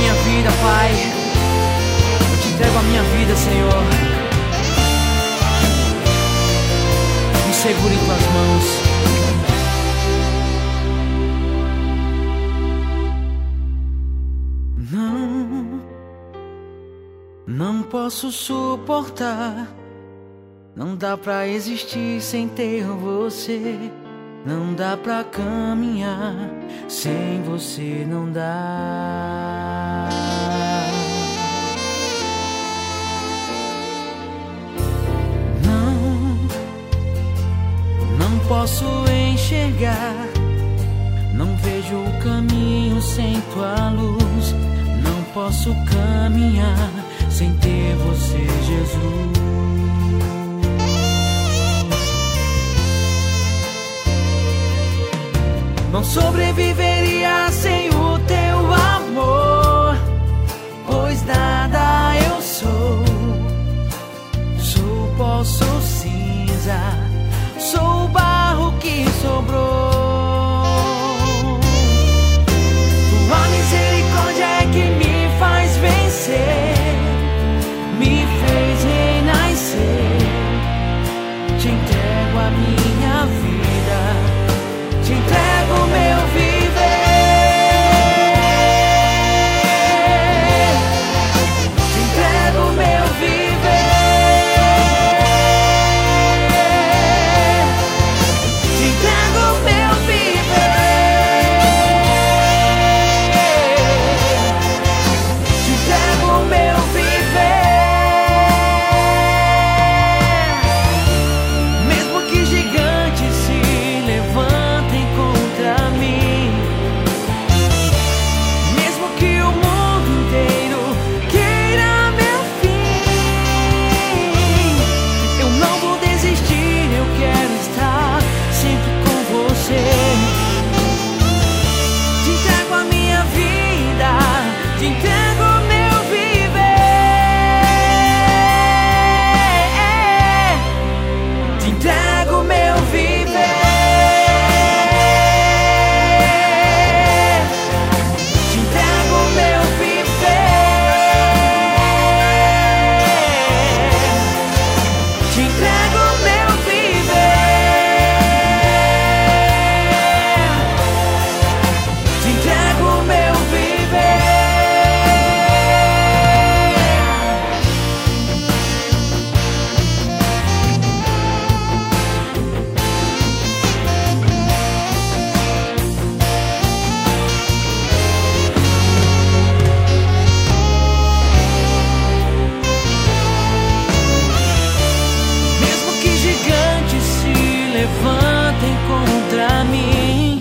minha vida, Pai. Eu te entrego a minha vida, Senhor. Me segura em tuas mãos. Não posso suportar. Não dá pra existir sem ter você. Não dá pra caminhar sem você, não dá. Não posso enxergar. Não vejo o caminho sem tua luz. Não posso caminhar sem ter você, Jesus. Não sobreviveria sem o teu amor, pois nada eu sou. Sou pó, sou cinza, sou o barro que sobrou. Tua misericórdia é que me faz vencer, me fez renascer. Te entrego a minha vida, te entrego o meu viver. Te entrego o meu viver. Te entrego o meu viver. Te entrego o meu viver. Mesmo que gigantes se levantem contra mim, mesmo que o mundo inteiro queira meu fim, eu não vou desistir, eu quero estar sempre com você. Te entrego a minha vida, te entrego o meu viver. Te entrego o meu viver. Te entrego o meu viver. Te entrego o meu viver. Te entrego o meu viver. Mesmo que gigantes se levantem contra mim,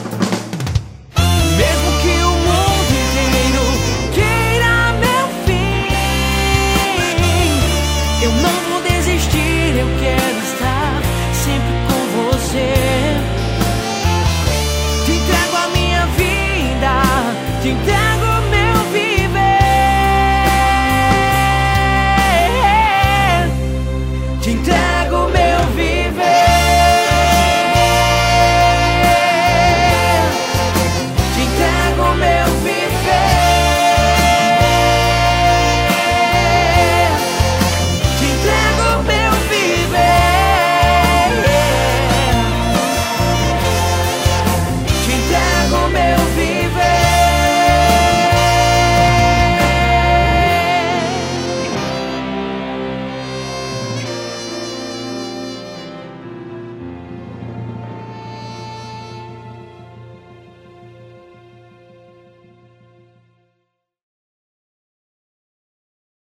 mesmo que o mundo inteiro queira meu fim, eu não vou desistir, eu quero